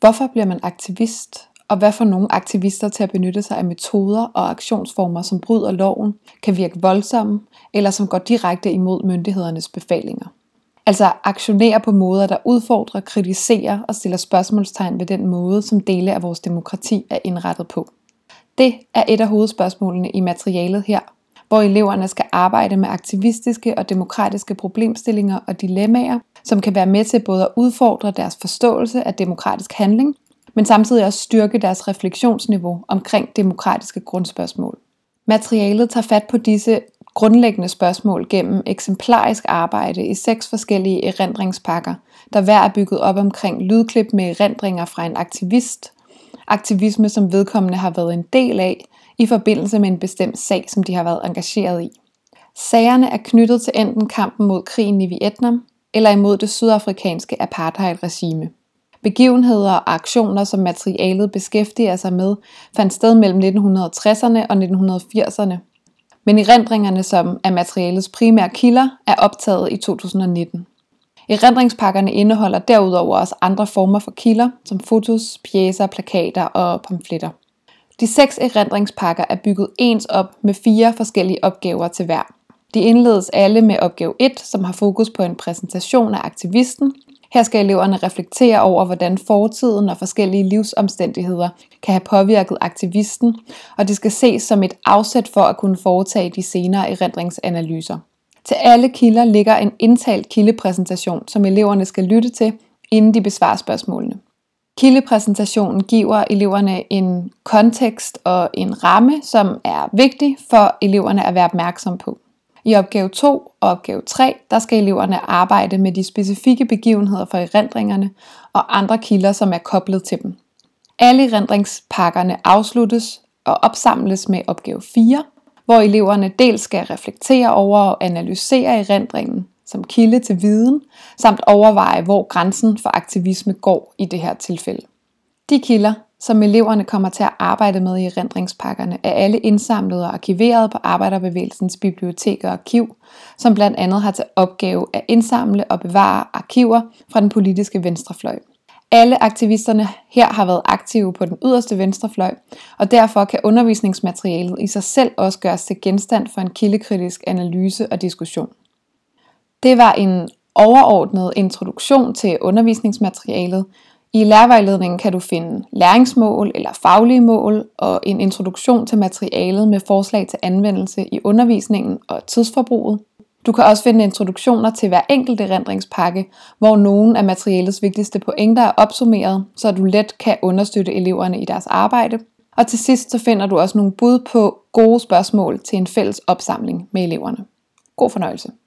Hvorfor bliver man aktivist? Og hvad får nogle aktivister til at benytte sig af metoder og aktionsformer, som bryder loven, kan virke voldsomme, eller som går direkte imod myndighedernes befalinger? Altså aktionere på måder, der udfordrer, kritiserer og stiller spørgsmålstegn ved den måde, som dele af vores demokrati er indrettet på. Det er et af hovedspørgsmålene i materialet her, hvor eleverne skal arbejde med aktivistiske og demokratiske problemstillinger og dilemmaer, som kan være med til både at udfordre deres forståelse af demokratisk handling, men samtidig også styrke deres refleksionsniveau omkring demokratiske grundspørgsmål. Materialet tager fat på disse grundlæggende spørgsmål gennem eksemplarisk arbejde i 6 forskellige erindringspakker, der hver er bygget op omkring lydklip med erindringer fra en aktivist, aktivisme som vedkommende har været en del af i forbindelse med en bestemt sag, som de har været engageret i. Sagerne er knyttet til enten kampen mod krigen i Vietnam eller imod det sydafrikanske apartheidregime. Begivenheder og aktioner, som materialet beskæftiger sig med, fandt sted mellem 1960'erne og 1980'erne. Men erindringerne, som er materialets primære kilder, er optaget i 2019. Erindringspakkerne indeholder derudover også andre former for kilder, som fotos, pjecer, plakater og pamfletter. De 6 erindringspakker er bygget ens op med 4 forskellige opgaver til hver. De indledes alle med opgave 1, som har fokus på en præsentation af aktivisten. Her skal eleverne reflektere over, hvordan fortiden og forskellige livsomstændigheder kan have påvirket aktivisten, og det skal ses som et afsæt for at kunne foretage de senere erindringsanalyser. Til alle kilder ligger en indtalt kildepræsentation, som eleverne skal lytte til, inden de besvarer spørgsmålene. Kildepræsentationen giver eleverne en kontekst og en ramme, som er vigtig for eleverne at være opmærksom på. I opgave 2 og opgave 3, der skal eleverne arbejde med de specifikke begivenheder for erindringerne og andre kilder, som er koblet til dem. Alle erindringspakkerne afsluttes og opsamles med opgave 4, hvor eleverne dels skal reflektere over og analysere erindringen som kilde til viden, samt overveje, hvor grænsen for aktivisme går i det her tilfælde. De kilder, som eleverne kommer til at arbejde med i erindringspakkerne, er alle indsamlet og arkiveret på Arbejderbevægelsens bibliotek og arkiv, som blandt andet har til opgave at indsamle og bevare arkiver fra den politiske venstrefløj. Alle aktivisterne her har været aktive på den yderste venstrefløj, og derfor kan undervisningsmaterialet i sig selv også gøres til genstand for en kildekritisk analyse og diskussion. Det var en overordnet introduktion til undervisningsmaterialet. I lærervejledningen kan du finde læringsmål eller faglige mål og en introduktion til materialet med forslag til anvendelse i undervisningen og tidsforbruget. Du kan også finde introduktioner til hver enkelt erindringspakke, hvor nogle af materialets vigtigste pointer er opsummeret, så du let kan understøtte eleverne i deres arbejde. Og til sidst så finder du også nogle bud på gode spørgsmål til en fælles opsamling med eleverne. God fornøjelse.